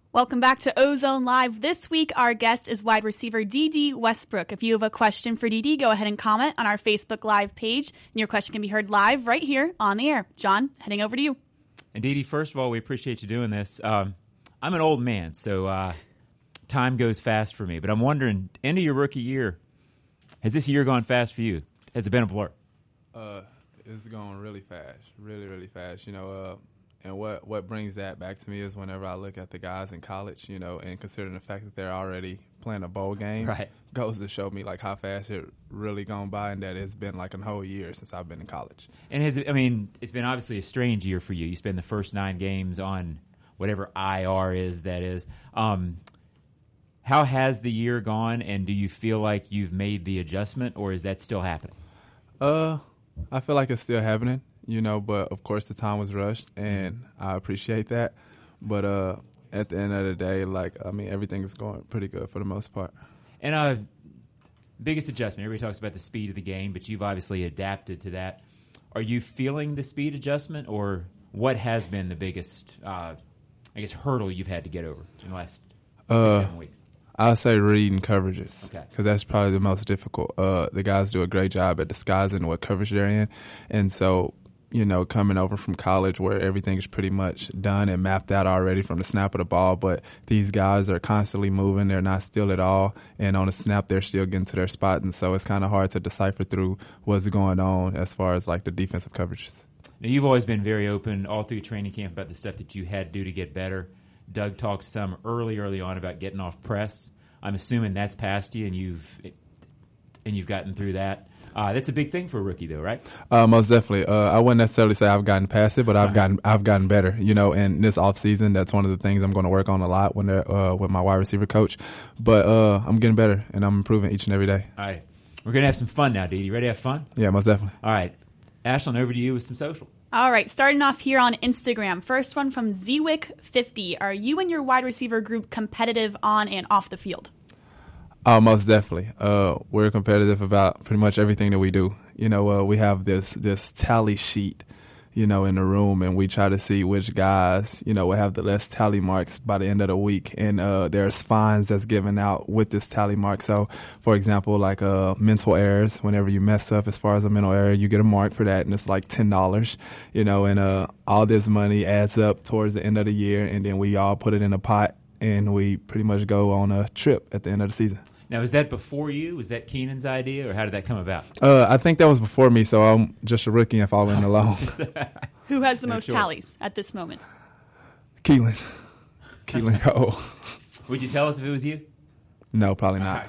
Welcome back to Ozone Live. This week, our guest is wide receiver D.D. Westbrook. If you have a question for D.D., go ahead and comment on our Facebook Live page, and your question can be heard live right here on the air. John, heading over to you. And D.D., first of all, we appreciate you doing this. I'm an old man, so time goes fast for me. But I'm wondering, end of your rookie year, has this year gone fast for you? Has it been a blur? It's going really fast, really fast. And what brings that back to me is whenever I look at the guys in college, and considering the fact that they're already playing a bowl game, right, goes to show me like how fast it really gone by, and that it's been like a whole year since I've been in college. And it's been obviously a strange year for you. You spend the first 9 games on whatever IR is, that is. How has the year gone, and do you feel like you've made the adjustment, or is that still happening? I feel like it's still happening. But of course the time was rushed, and I appreciate that. But at the end of the day, everything is going pretty good for the most part. And biggest adjustment, everybody talks about the speed of the game, but you've obviously adapted to that. Are you feeling the speed adjustment, or what has been the biggest, hurdle you've had to get over in the last 6-7 weeks? I'll say reading coverages, okay, because that's probably the most difficult. The guys do a great job at disguising what coverage they're in, and so coming over from college where everything is pretty much done and mapped out already from the snap of the ball, but these guys are constantly moving. They're not still at all, and on the snap, they're still getting to their spot, and so it's kind of hard to decipher through what's going on as far as like the defensive coverages. Now, you've always been very open all through training camp about the stuff that you had to do to get better. Doug talked some early on about getting off press. I'm assuming that's past you, and you've gotten through that. That's a big thing for a rookie, though, right? Most definitely. I wouldn't necessarily say I've gotten past it, but I've gotten better. And this off season, that's one of the things I'm going to work on a lot when with my wide receiver coach. But I'm getting better, and I'm improving each and every day. All right, we're gonna have some fun now, D.D. Ready to have fun? Yeah, most definitely. All right, Ashlyn, over to you with some social. All right, starting off here on Instagram. First one from Zwick50. Are you and your wide receiver group competitive on and off the field? Most definitely. We're competitive about pretty much everything that we do. We have this tally sheet, in the room, and we try to see which guys, will have the less tally marks by the end of the week. And there's fines that's given out with this tally mark. So, for example, like mental errors, whenever you mess up as far as a mental error, you get a mark for that, and it's like $10, and all this money adds up towards the end of the year, and then we all put it in a pot, and we pretty much go on a trip at the end of the season. Now, was that before you? Was that Keenan's idea, or how did that come about? I think that was before me, so I'm just a rookie and following along. Who has the most tallies at this moment? Keelan Cole. Would you tell us if it was you? No, probably not.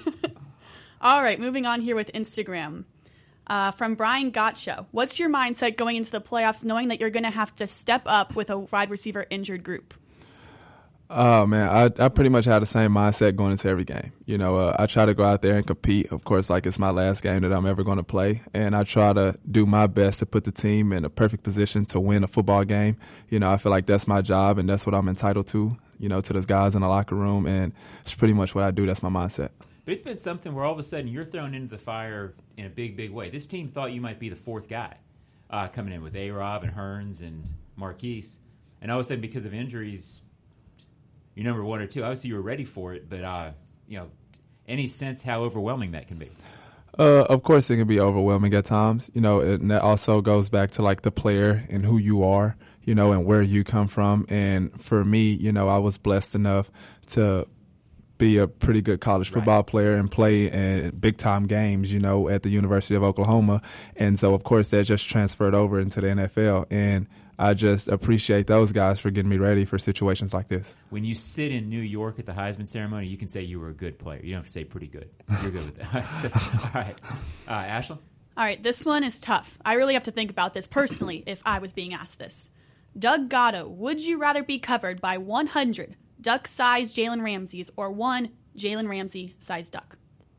All right, moving on here with Instagram. From Brian Gotcha. What's your mindset going into the playoffs knowing that you're going to have to step up with a wide receiver injured group? Oh, man, I pretty much had the same mindset going into every game. I try to go out there and compete. Of course, like it's my last game that I'm ever going to play. And I try to do my best to put the team in a perfect position to win a football game. I feel like that's my job, and that's what I'm entitled to, to those guys in the locker room. And it's pretty much what I do. That's my mindset. But it's been something where all of a sudden you're thrown into the fire in a big, big way. This team thought you might be the fourth guy coming in with A-Rob and Hearns and Marquise. And all of a sudden, because of injuries, you're number 1 or 2. Obviously, you were ready for it, but any sense how overwhelming that can be? Of course, it can be overwhelming at times. And that also goes back to like the player and who you are, and where you come from. And for me, I was blessed enough to be a pretty good college football player and play in big time games, at the University of Oklahoma. And so, of course, that just transferred over into the NFL. And I just appreciate those guys for getting me ready for situations like this. When you sit in New York at the Heisman ceremony, you can say you were a good player. You don't have to say pretty good. You're good with that. All right. Ashlyn? All right, this one is tough. I really have to think about this personally if I was being asked this. Doug Gatto, would you rather be covered by 100 duck-sized Jalen Ramseys or 1 Jalen Ramsey-sized duck?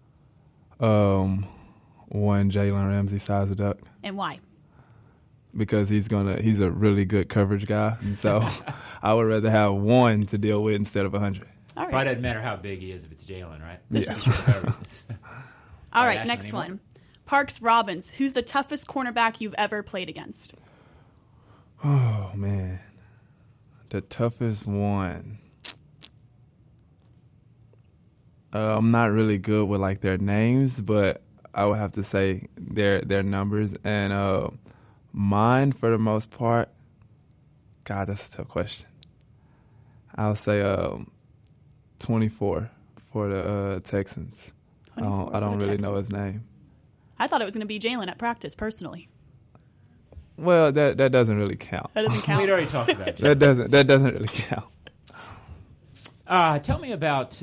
One Jalen Ramsey-sized duck. And why? Because he's a really good coverage guy, and so I would rather have 1 to deal with instead of 100. All right. Probably doesn't matter how big he is if it's Jalen, right? This is true. All right, next one. Parks Robbins, who's the toughest cornerback you've ever played against? Oh, man. The toughest one. I'm not really good with like their names, but I would have to say their numbers. And mine, for the most part, God, that's a tough question. I'll say 24 for the Texans. I don't really know his name. I thought it was going to be Jalen at practice, personally. Well, that doesn't really count. That doesn't count. We'd already talked about Jalen. That doesn't really count. Tell me about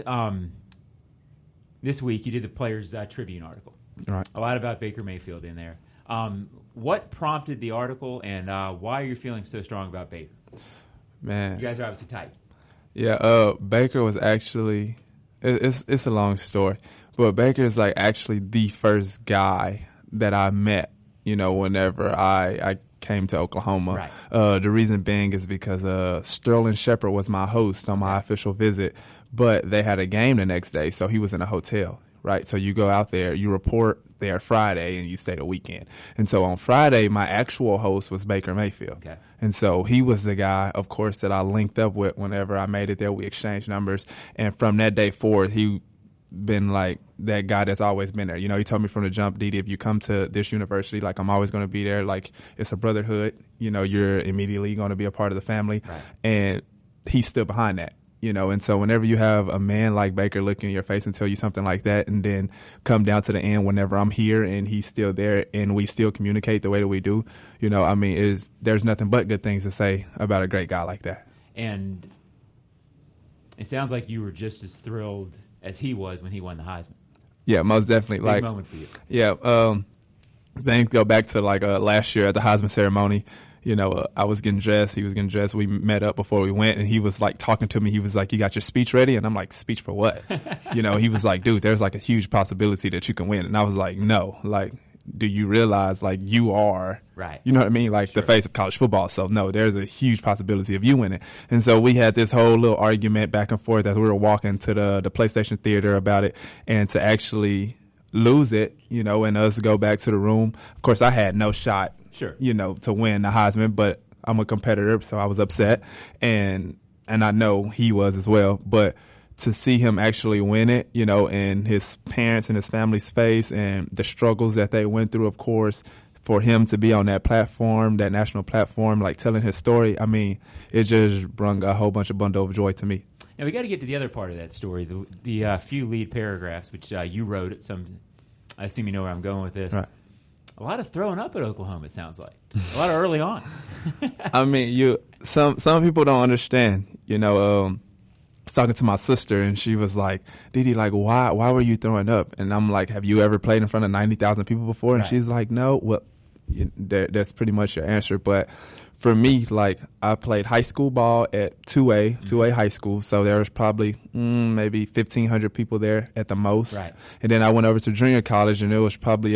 this week. You did the Players Tribune article. Right. A lot about Baker Mayfield in there. What prompted the article, and why are you feeling so strong about Baker? Man, you guys are obviously tight. Yeah, Baker was actually it's a long story, but Baker is like actually the first guy that I met. You know, whenever I came to Oklahoma, right. The reason being is because Sterling Shepard was my host on my official visit, but they had a game the next day, so he was in a hotel. Right, so you go out there, you report there Friday, and you stay the weekend. And so on Friday, my actual host was Baker Mayfield. Okay. And so he was the guy, of course, that I linked up with whenever I made it there. We exchanged numbers. And from that day forward, he been like that guy that's always been there. You know, he told me from the jump, Didi, if you come to this university, like I'm always going to be there. Like it's a brotherhood. You know, you're immediately going to be a part of the family. Right. And he stood behind that. You know, and so whenever you have a man like Baker look in your face and tell you something like that, and then come down to the end whenever I'm here and he's still there and we still communicate the way that we do, you know, I mean, there's nothing but good things to say about a great guy like that. And it sounds like you were just as thrilled as he was when he won the Heisman. Yeah, most definitely. Big moment for you. Yeah, things go back to like last year at the Heisman ceremony. You know, I was getting dressed. He was getting dressed. We met up before we went, and he was like talking to me. He was like, "You got your speech ready?" And I'm like, "Speech for what?" You know, he was like, "Dude, there's like a huge possibility that you can win." And I was like, "No, like, do you realize like you are, right? You know what I mean? Like Sure. the face of college football. So no, there's a huge possibility of you winning." And so we had this whole little argument back and forth as we were walking to the PlayStation Theater about it, and to actually lose it, you know, and us go back to the room. Of course, I had no shot. Sure. You know, to win the Heisman, but I'm a competitor, so I was upset, and I know he was as well. But to see him actually win it, you know, and his parents and his family's face and the struggles that they went through, of course, for him to be on that platform, that national platform, like telling his story, I mean, it just brought a whole bunch of bundle of joy to me. Now we got to get to the other part of that story, the few lead paragraphs which you wrote at some. I assume you know where I'm going with this. Right. A lot of throwing up at Oklahoma, it sounds like. A lot of early on. I mean, some people don't understand. You know, I was talking to my sister, and she was like, "Didi, like, why were you throwing up?" And I'm like, "Have you ever played in front of 90,000 people before?" And Right. she's like, "No." Well, that's pretty much your answer. But for me, like, I played high school ball at 2A high school. So there was probably maybe 1,500 people there at the most. Right. And then I went over to junior college, and there was probably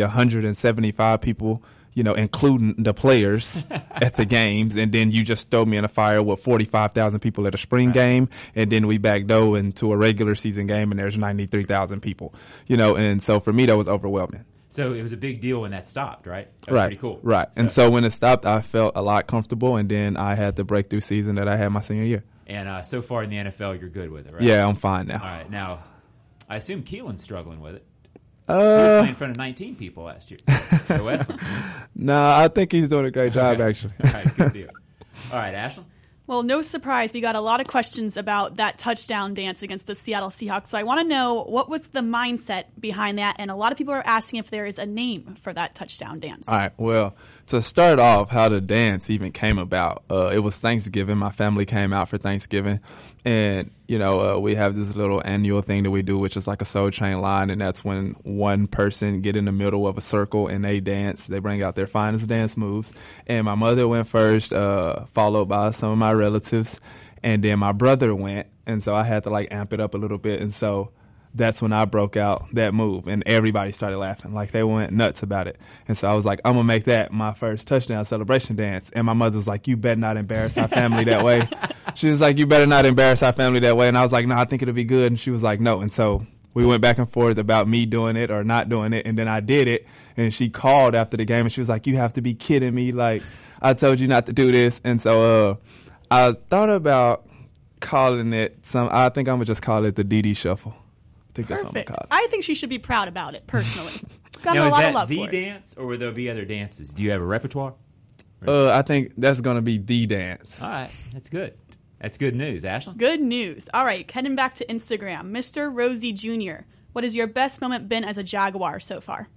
175 people, you know, including the players at the games. And then you just throw me in a fire with 45,000 people at a spring game. And then we backdoor into a regular season game, and there's 93,000 people, you know. And so for me, that was overwhelming. So it was a big deal when that stopped, right? That was Right. pretty cool. Right. And so when it stopped, I felt a lot comfortable, and then I had the breakthrough season that I had my senior year. And so far in the NFL, you're good with it, right? Yeah, I'm fine now. All right. Now, I assume Keelan's struggling with it. He was playing in front of 19 people last year. So Wesley. No, I think he's doing a great job, actually. All right, good deal. All right, Ashlyn. Well, no surprise, we got a lot of questions about that touchdown dance against the Seattle Seahawks. So I want to know, what was the mindset behind that? And a lot of people are asking if there is a name for that touchdown dance. All right. Well, to start off, how the dance even came about, it was Thanksgiving. My family came out for Thanksgiving. And, you know, we have this little annual thing that we do, which is like a Soul Train line. And that's when one person get in the middle of a circle and they dance. They bring out their finest dance moves. And my mother went first, followed by some of my relatives. And then my brother went. And so I had to like amp it up a little bit. And so that's when I broke out that move, and everybody started laughing. Like, they went nuts about it. And so I was like, I'm going to make that my first touchdown celebration dance. And my mother was like, you better not embarrass our family that way. She was like, you better not embarrass our family that way. And I was like, no, I think it'll be good. And she was like, no. And so we went back and forth about me doing it or not doing it. And then I did it. And she called after the game, and she was like, you have to be kidding me. Like, I told you not to do this. And so I thought about calling it I think I'm going to just call it the Didi Shuffle. think that's Perfect. what I'm I think she should be proud about it, personally. Got Now, a is lot that of love the for it. dance, or will there be other dances? Do you have a repertoire? I think that's going to be the dance. All right, that's good. That's good news, Ashlyn. Good news. All right, heading back to Instagram. Mr. Rosie Jr., what has your best moment been as a Jaguar so far?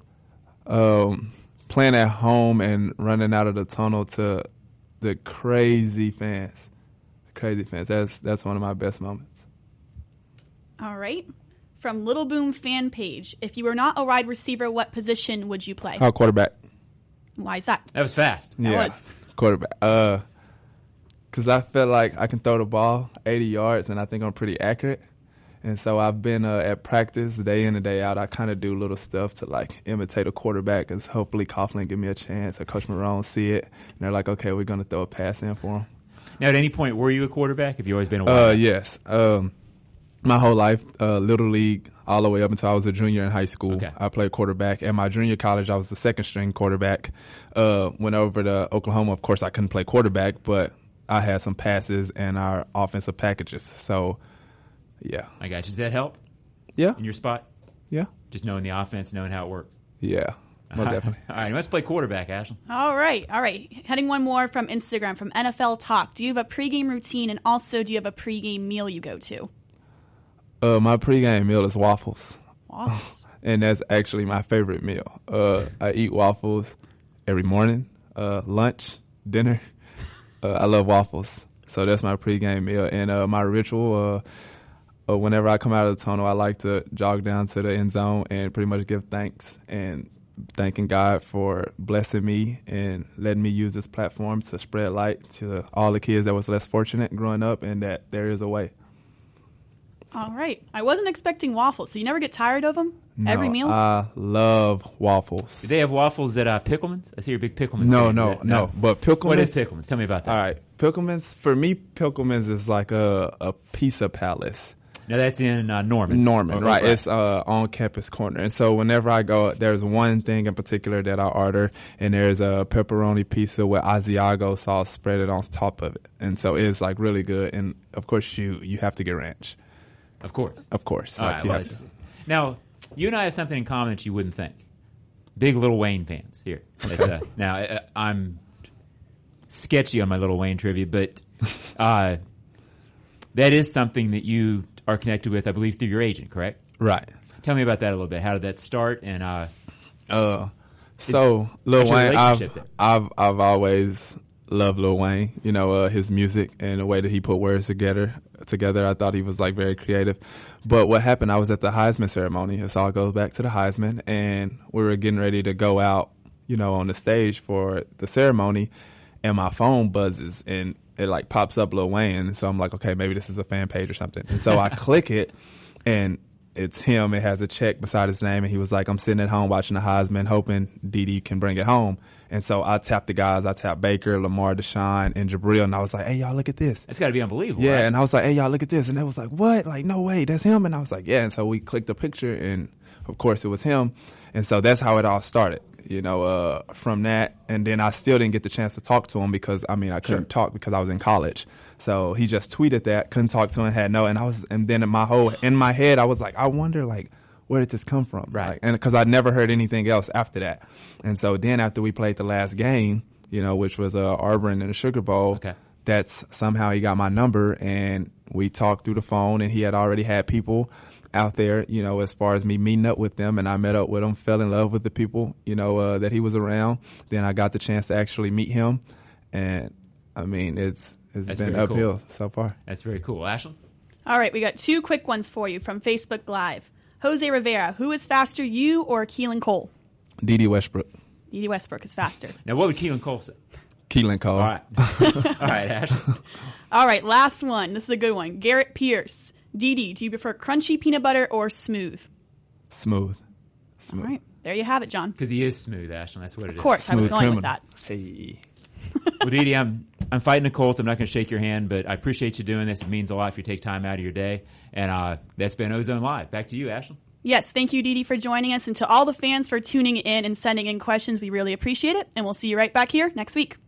Playing at home and running out of the tunnel to the crazy fans. That's one of my best moments. All right. From Little Boom fan page, if you were not a wide receiver, what position would you play? Quarterback. Why is that? That was fast. That was. Quarterback. Because I feel like I can throw the ball 80 yards, and I think I'm pretty accurate. And so I've been at practice day in and day out. I kind of do little stuff to, like, imitate a quarterback, because hopefully Coughlin give me a chance, or Coach Marone see it. And they're like, okay, we're going to throw a pass in for him. Now, at any point, were you a quarterback? Have you always been a wide? Yes. My whole life, Little League, all the way up until I was a junior in high school. Okay. I played quarterback. At my junior college, I was the second string quarterback. Went over to Oklahoma. Of course, I couldn't play quarterback, but I had some passes and our offensive packages. So, yeah. I got you. Does that help Yeah. in your spot? Yeah. Just knowing the offense, knowing how it works. Yeah. Most definitely. All right, let's play quarterback, Ashlyn. All right. Heading one more from Instagram, from NFL Talk. Do you have a pregame routine, and also do you have a pregame meal you go to? My pregame meal is waffles. Waffles. And that's actually my favorite meal. I eat waffles every morning, lunch, dinner. I love waffles. So that's my pregame meal. And my ritual, whenever I come out of the tunnel, I like to jog down to the end zone and pretty much give thanks and thanking God for blessing me and letting me use this platform to spread light to all the kids that was less fortunate growing up, and that there is a way. All right. I wasn't expecting waffles, so you never get tired of them? Every meal? I love waffles. Do they have waffles at Pickleman's? I see your big Pickleman's. No. But Pickleman's. What is Pickleman's? Tell me about that. All right. Pickleman's, for me, Pickleman's is like a pizza palace. Now, that's in Norman. Right. It's on Campus Corner. And so whenever I go, there's one thing in particular that I order, and there's a pepperoni pizza with Asiago sauce spread on top of it. And so it's like really good. And of course, you have to get ranch. Of course. All right, you have to. Now, you and I have something in common that you wouldn't think. Big Lil Wayne fans here. Now, I'm sketchy on my Lil Wayne trivia, but that is something that you are connected with, I believe, through your agent, correct? Right. Tell me about that a little bit. How did that start? And so Lil what's your Wayne, relationship there? I've always loved Lil Wayne. You know, his music and the way that he put words together. I thought he was like very creative. But what happened? I was at the Heisman ceremony. This all goes back to the Heisman, and we were getting ready to go out, you know, on the stage for the ceremony, and my phone buzzes and it like pops up Lil Wayne. So I'm like, okay, maybe this is a fan page or something. And so I click it, and it's him. It has a check beside his name, and he was like, I'm sitting at home watching the Heisman, hoping Didi can bring it home. And so I tapped the guys. I tapped Baker, Lamar, Deshaun, and Jabril, and I was like, hey, y'all, look at this. That's got to be unbelievable. Yeah, right? and I was like, hey, y'all, look at this. And they was like, what? Like, no way, that's him? And I was like, yeah. And so we clicked the picture, and of course it was him. And so that's how it all started, you know, from that. And then I still didn't get the chance to talk to him because, I couldn't talk because I was in college. So he just tweeted that, couldn't talk to him, and then in my head, I was like, I wonder, like, where did this come from? Right. Like, and because I never heard anything else after that. And so then after we played the last game, you know, which was Auburn in the Sugar Bowl, okay, that's somehow he got my number, and we talked through the phone, and he had already had people out there, you know, as far as me meeting up with them, and I met up with him, fell in love with the people, you know, that he was around. Then I got the chance to actually meet him, and I mean, it's been uphill so far. That's very cool. Ashlyn? All right, we got two quick ones for you from Facebook Live. Jose Rivera, who is faster, you or Keelan Cole? Didi Westbrook. Didi Westbrook is faster. Now, what would Keelan Cole say? Keelan Cole. All right. All right, Ashlyn. All right, last one. This is a good one. Garrett Pierce. Didi, do you prefer crunchy peanut butter or smooth? Smooth. All right, there you have it, John. Because he is smooth, Ashlyn. That's what it is. Of course, I was Smooth going with criminal. that. Hey. Well, Didi, I'm fighting the Colts. I'm not going to shake your hand, but I appreciate you doing this. It means a lot if you take time out of your day. And that's been Ozone Live. Back to you, Ashlyn. Yes, thank you, Didi, for joining us, and to all the fans for tuning in and sending in questions. We really appreciate it, and we'll see you right back here next week.